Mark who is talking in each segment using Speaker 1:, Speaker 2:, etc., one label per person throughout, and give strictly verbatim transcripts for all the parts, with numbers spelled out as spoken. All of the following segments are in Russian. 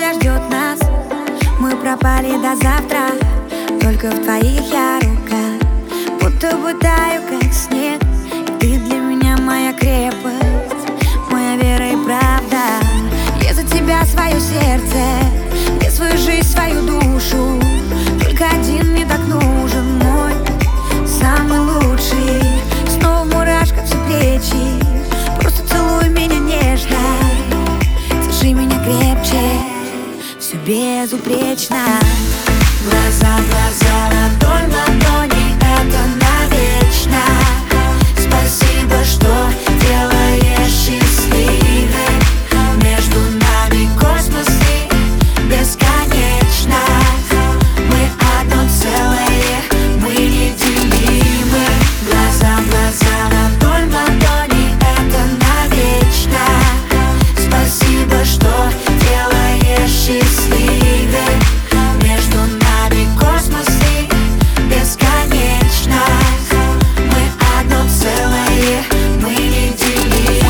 Speaker 1: неволя ждет нас. Мы пропали до завтра, только в твоих я руках. Будто бы таю, как снег, и ты для меня моя крепость, моя вера и правда. Я за тебя свое сердце, я свою жизнь, свою душу. Только один мне так нужен, мой самый лучший. Снова в мурашках все плечи, просто целуй меня нежно, держи меня крепче, все безупречно. Глаза в глаза, ладонь в ладони, это навечно. Спасибо, что делаешь счастливым. Между нами космос и бесконечно. Мы одно целое, мы неделимы. Глаза в глаза, ладонь в ладони, это навечно. Спасибо, что делаешь счастливым. Между нами космос и бесконечно. Мы одно целое, мы неделимы.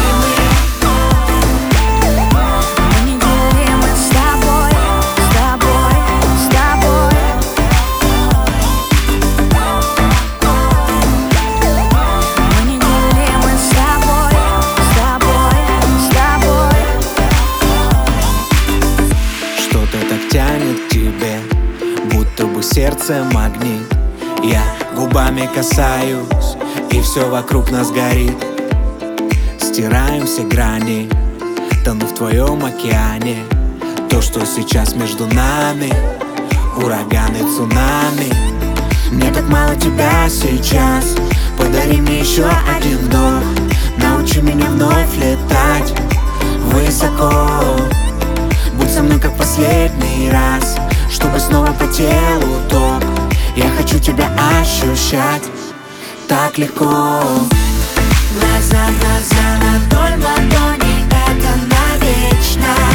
Speaker 1: Мы неделимы с тобой, с тобой, с тобой. Мы неделимы с тобой, с тобой, с тобой.
Speaker 2: Что-то так тянет к тебе, будто бы сердце магнит. Я губами касаюсь, и все вокруг нас горит. Стираем все грани, тону в твоем океане. То, что сейчас между нами, ураганы, цунами. Мне так мало тебя сейчас, подари мне еще один вдох. Научи меня вновь летать высоко. Будь со мной как последний раз, чтобы снова по телу ток. Я хочу тебя ощущать так легко.
Speaker 1: Глаза в глаза, ладонь в ладони, это навечно.